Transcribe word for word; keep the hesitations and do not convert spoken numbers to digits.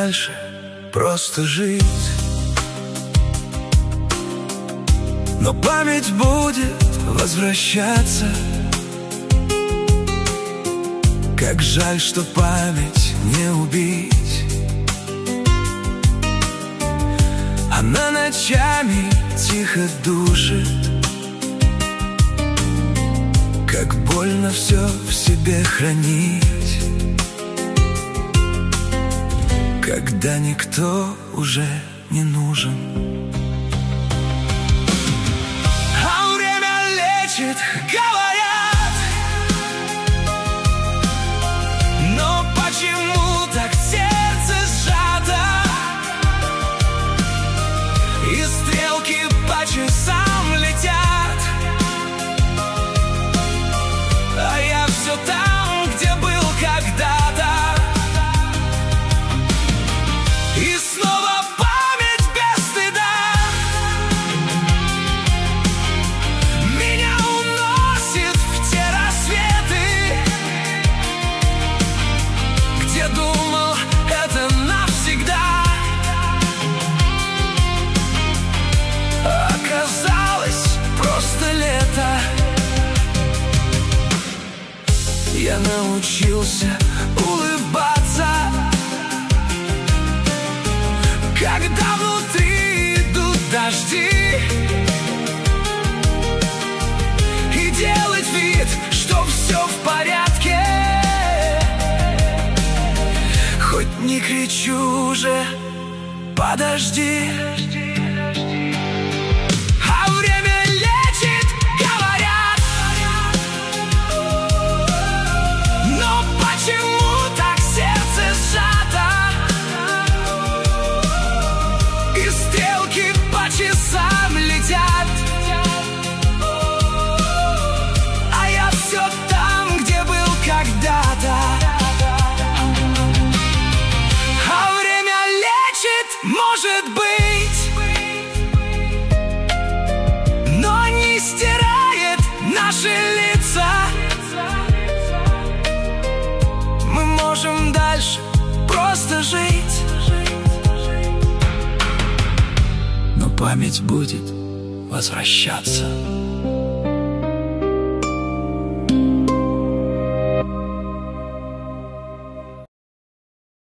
дальше просто жить. Но память будет возвращаться. Как жаль, что память не убить. Она ночами тихо душит. Как больно все в себе хранить, когда никто уже не нужен. А время лечит, говорят, но почему так сердце сжато? И стрелки по часам летят, а я все там, где был когда-то. И снова память без стыда меня уносит в те рассветы, где думал, это навсегда. Оказалось, просто лето. Я научился улыбаться, когда внутри идут дожди, и делать вид, что все в порядке. Хоть не кричу уже, подожди. А время лечит, говорят, но почему так сердце сжато? И стрелки по часам летят, а я все там, где был когда-то. А время лечит, может быть, но не стирает наши лица. Мы можем дальше просто жить, но память будет возвращаться.